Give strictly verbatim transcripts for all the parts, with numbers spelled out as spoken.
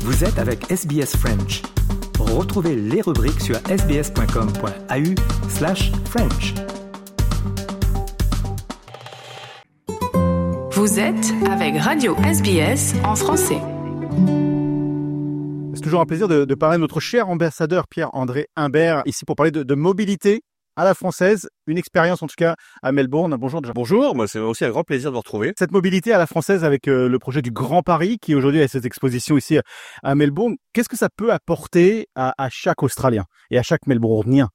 Vous êtes avec S B S French. Retrouvez les rubriques sur sbs.com.au slash French. Vous êtes avec Radio S B S en français. C'est toujours un plaisir de, de parler de notre cher ambassadeur Pierre-André Humbert, ici pour parler de, de mobilité à la française, une expérience en tout cas à Melbourne. Bonjour déjà. Bonjour, moi c'est aussi un grand plaisir de vous retrouver. Cette mobilité à la française avec euh, le projet du Grand Paris qui aujourd'hui a cette exposition ici à Melbourne, qu'est-ce que ça peut apporter à, à chaque Australien et à chaque Melbourneien?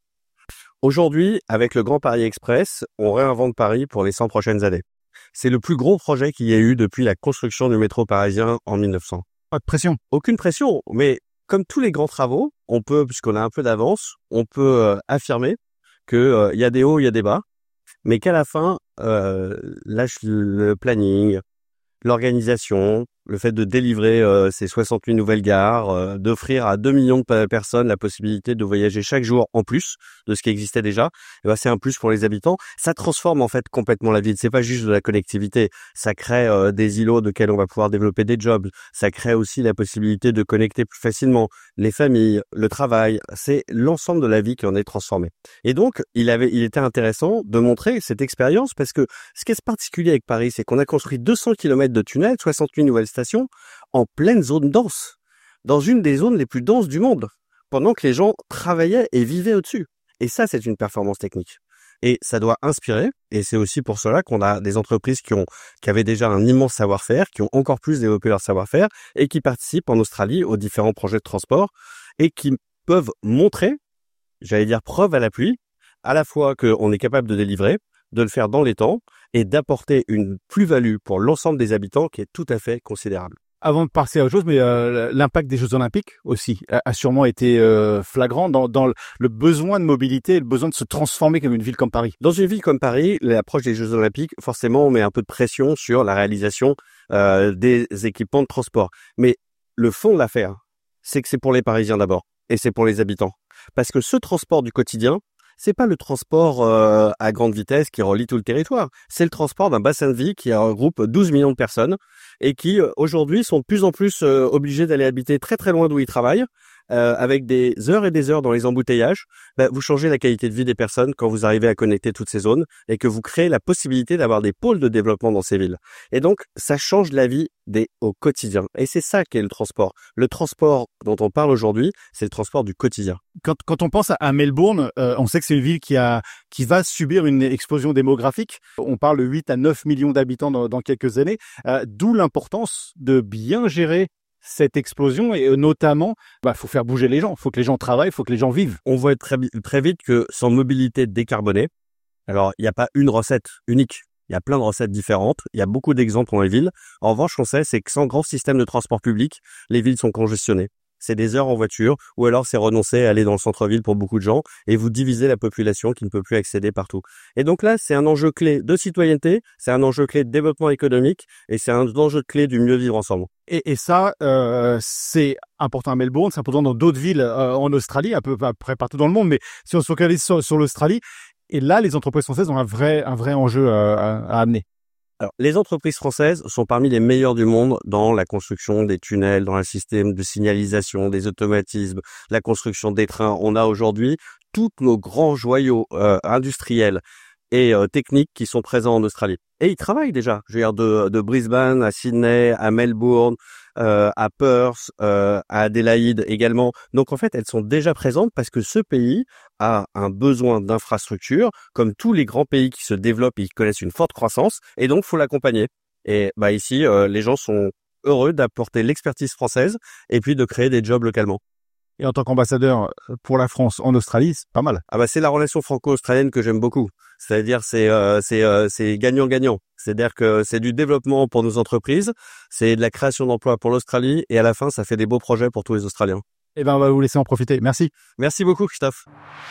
Aujourd'hui, avec le Grand Paris Express, on réinvente Paris pour les cent prochaines années. C'est le plus gros projet qu'il y a eu depuis la construction du métro parisien en mille neuf cents. Pas de pression. Aucune pression, mais comme tous les grands travaux, on peut, puisqu'on a un peu d'avance, on peut euh, affirmer que euh, y a des hauts, il y a des bas, mais qu'à la fin, euh, lâche le planning, l'organisation, le fait de délivrer euh, ces soixante-huit nouvelles gares, euh, d'offrir à deux millions de personnes la possibilité de voyager chaque jour en plus de ce qui existait déjà, et ben c'est un plus pour les habitants. Ça transforme en fait complètement la ville. C'est pas juste de la connectivité, ça crée euh, des îlots desquels on va pouvoir développer des jobs. Ça crée aussi la possibilité de connecter plus facilement les familles, le travail. C'est l'ensemble de la vie qui en est transformé. Et donc, il avait, il était intéressant de montrer cette expérience parce que ce qui est particulier avec Paris, c'est qu'on a construit deux cents kilomètres de tunnels, soixante-huit nouvelles stations en pleine zone dense, dans une des zones les plus denses du monde, pendant que les gens travaillaient et vivaient au-dessus. Et ça, c'est une performance technique. Et ça doit inspirer, et c'est aussi pour cela qu'on a des entreprises qui ont, qui avaient déjà un immense savoir-faire, qui ont encore plus développé leur savoir-faire, et qui participent en Australie aux différents projets de transport, et qui peuvent montrer, j'allais dire preuve à l'appui, à la fois qu'on est capable de délivrer, de le faire dans les temps, et d'apporter une plus-value pour l'ensemble des habitants qui est tout à fait considérable. Avant de passer à autre chose, mais euh, l'impact des Jeux Olympiques aussi a, a sûrement été euh, flagrant dans, dans le, le besoin de mobilité, le besoin de se transformer comme une ville comme Paris. Dans une ville comme Paris, l'approche des Jeux Olympiques, forcément, on met un peu de pression sur la réalisation euh, des équipements de transport. Mais le fond de l'affaire, c'est que c'est pour les Parisiens d'abord, et c'est pour les habitants. Parce que ce transport du quotidien, c'est pas le transport euh, à grande vitesse qui relie tout le territoire. C'est le transport d'un bassin de vie qui regroupe douze millions de personnes et qui, euh, aujourd'hui, sont de plus en plus euh, obligés d'aller habiter très très loin d'où ils travaillent, euh, avec des heures et des heures dans les embouteillages. Bah, vous changez la qualité de vie des personnes quand vous arrivez à connecter toutes ces zones et que vous créez la possibilité d'avoir des pôles de développement dans ces villes. Et donc, ça change la vie des au quotidien. Et c'est ça qu'est le transport. Le transport dont on parle aujourd'hui, c'est le transport du quotidien. Quand, quand on pense à Melbourne, euh, on sait que c'est une ville qui a qui va subir une explosion démographique. On parle de huit à neuf millions d'habitants dans, dans quelques années, euh, d'où l'importance de bien gérer cette explosion et notamment, bah, faut faire bouger les gens, faut que les gens travaillent, faut que les gens vivent. On voit très, très vite que sans mobilité décarbonée, alors il n'y a pas une recette unique. Il y a plein de recettes différentes. Il y a beaucoup d'exemples dans les villes. En revanche, on sait, c'est que sans grand système de transport public, les villes sont congestionnées. C'est des heures en voiture, ou alors c'est renoncer à aller dans le centre-ville pour beaucoup de gens, et vous divisez la population qui ne peut plus accéder partout. Et donc là, c'est un enjeu clé de citoyenneté, c'est un enjeu clé de développement économique, et c'est un enjeu clé du mieux vivre ensemble. Et, et ça, euh, c'est important à Melbourne, c'est important dans d'autres villes euh, en Australie, un peu à peu près partout dans le monde, mais si on se focalise sur, sur l'Australie, et là, les entreprises françaises ont un vrai, un vrai enjeu euh, à, à amener. Alors, les entreprises françaises sont parmi les meilleures du monde dans la construction des tunnels, dans le système de signalisation, des automatismes, la construction des trains. On a aujourd'hui tous nos grands joyaux euh, industriels et euh, techniques qui sont présents en Australie. Et ils travaillent déjà, je veux dire, de, de Brisbane à Sydney, à Melbourne, euh, à Perth, euh, à Adélaïde également. Donc en fait, elles sont déjà présentes parce que ce pays a un besoin d'infrastructures, comme tous les grands pays qui se développent et qui connaissent une forte croissance, et donc faut l'accompagner. Et bah ici, euh, les gens sont heureux d'apporter l'expertise française et puis de créer des jobs localement. Et en tant qu'ambassadeur pour la France en Australie, c'est pas mal. Ah bah c'est la relation franco-australienne que j'aime beaucoup. C'est-à-dire c'est euh, c'est euh, c'est gagnant-gagnant. C'est-à-dire que c'est du développement pour nos entreprises, c'est de la création d'emplois pour l'Australie et à la fin ça fait des beaux projets pour tous les Australiens. Eh ben on va vous laisser en profiter. Merci. Merci beaucoup Christophe.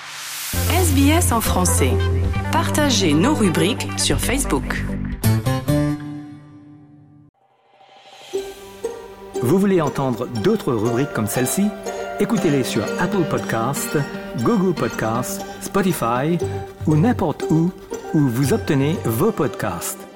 S B S en français. Partagez nos rubriques sur Facebook. Vous voulez entendre d'autres rubriques comme celle-ci? Écoutez-les sur Apple Podcasts, Google Podcasts, Spotify ou n'importe où où vous obtenez vos podcasts.